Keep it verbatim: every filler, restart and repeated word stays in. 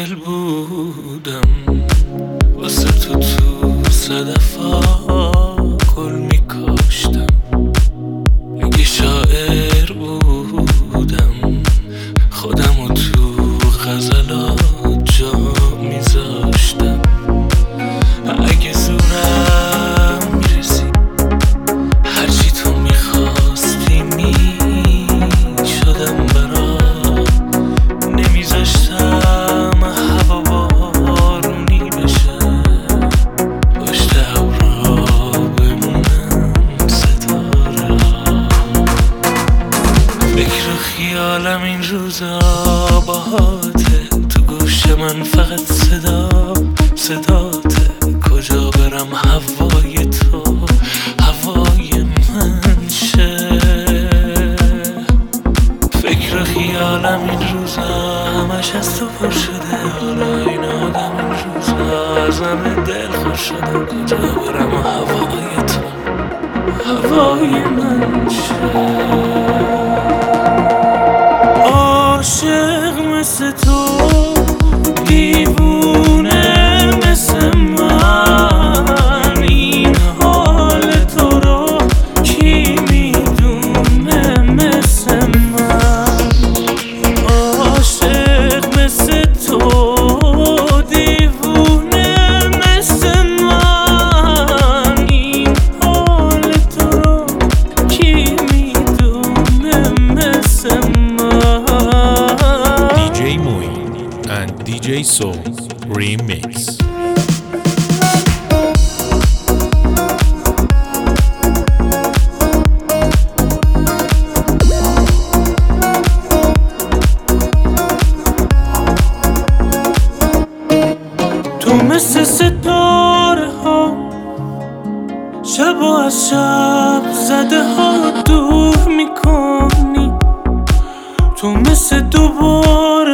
دل بودم واسه تو تو صدفا گل میکاشتم. اگه شاعر بودم خودمو تو غزلات جا میذاشتم. اگه زورم میرسی هرچی تو میخواستی میشدم برات. نمیذاشتم هوا بارونی بشه پشت ابرا بمونم ستاره. فکر و خیالم این روزا باهاته، تو گوش من فقط صدا صداته. کجا برم هوای تو هوای من شه. فکر و خیالم این روزا همش از تو پر شده. حالا این آدم این روزا از همه دل خوش شده. کجا برم هوای تو هوای من شه. عاشق مثل تو دیوونه مثل من، این حال تو رو کی میدونه مثل من. عاشق مثل تو دیوونه مثل من، این حال تو رو کی میدونه مثل من. دی جی Moin and دی جی Soul Remix. تو مثل ستاره ها شب و از شب زده ها دور میکنی. تو مثل دوباره